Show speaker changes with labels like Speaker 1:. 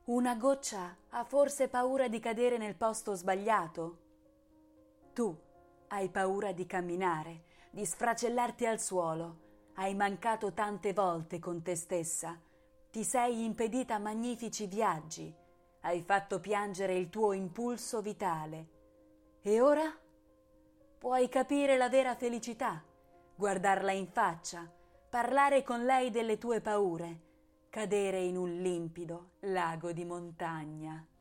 Speaker 1: Una goccia ha forse paura di cadere nel posto sbagliato? Tu hai paura di camminare, di sfracellarti al suolo, hai mancato tante volte con te stessa, ti sei impedita magnifici viaggi, hai fatto piangere il tuo impulso vitale. E ora? Puoi capire la vera felicità, guardarla in faccia, parlare con lei delle tue paure, cadere in un limpido lago di montagna.